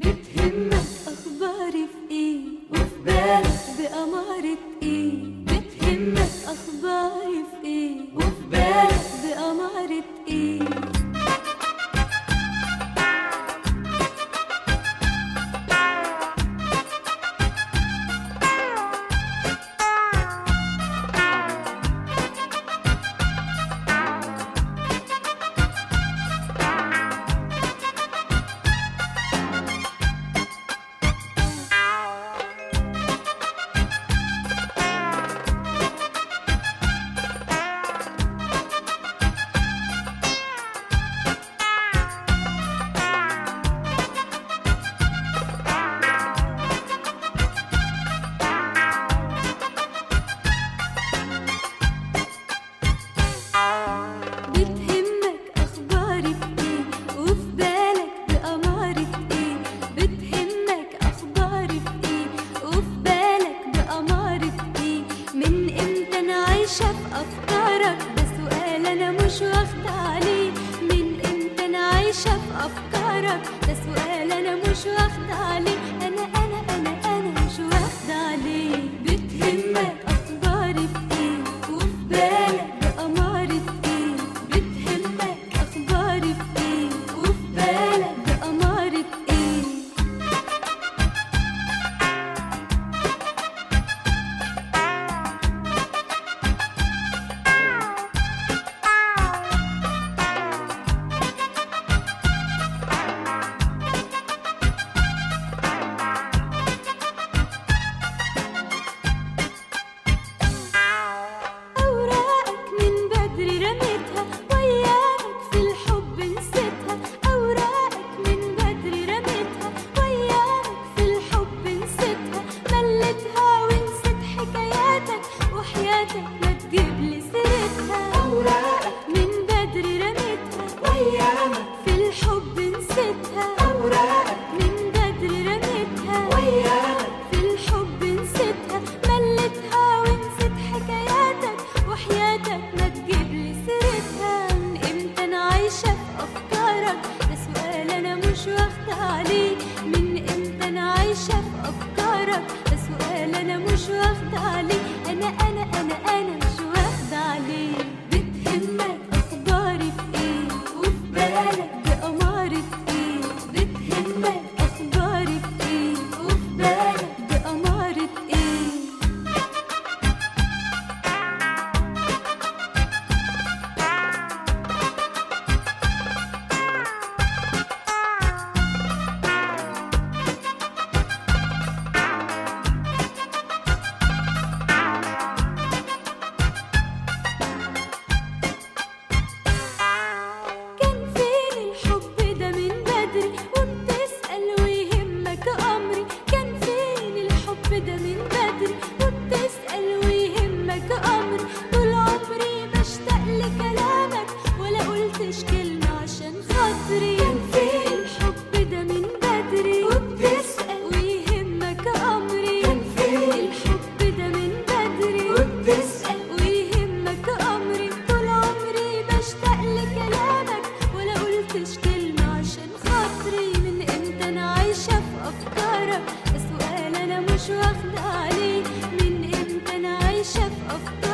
بتهمك أخباري في إيه وفي بالك بأمارة إيه؟ بتهمك أخباري في إيه وفي بالك بأمارة إيه؟ أفكارك ده سؤال أنا مش واخدة عليه. من إمتى أنا عايشة في أفكارك؟ ده سؤال أنا مش واخدة عليه. أنا مش واخدة عليه. بتهمك أخباري في إيه وفي بالك بأمارة إيه؟ بتهمك أخباري في إيه وفي بالك بأمارة إيه؟ ما تجيبلي سيرتها. أوراقك من بدري رميتها وأيامك في الحب نسيتها. أوراقك من بدري رميتها وأيامك في الحب نسيتها. مليتها ونسيت حكاياتك وحياتك ما تجيبلي سيرتها. من إمتى أنا عايشة في أفكارك؟ ده سؤال أنا مش واخدة عليه. من إمتى أنا عايشة في أفكارك؟ ده سؤال أنا مش واخدة عليه. أنا مش واخدة عليه. بتهمك أخباري في إيه وفي بالك بأمارة إيه؟ بتهمك أخباري في إيه وفي بالك بأمارة إيه؟ ده من بدري وبتسأل ويهمك أمري. طول عمري بشتاق لكلامك ولا قلتش كلمة عشان خاطري. كان فين الحب ده من بدري وبتسأل ويهمك أمري. كان فين الحب ده من بدري وبتسأل ويهمك أمري. طول عمري بشتاق لكلامك ولا قلتش كلمة عشان خاطري. من امتى أنا عايشة في أفكارك؟ ده سؤال أنا مش واخدة عليه. من إمتى أنا عايشة في أفكارك؟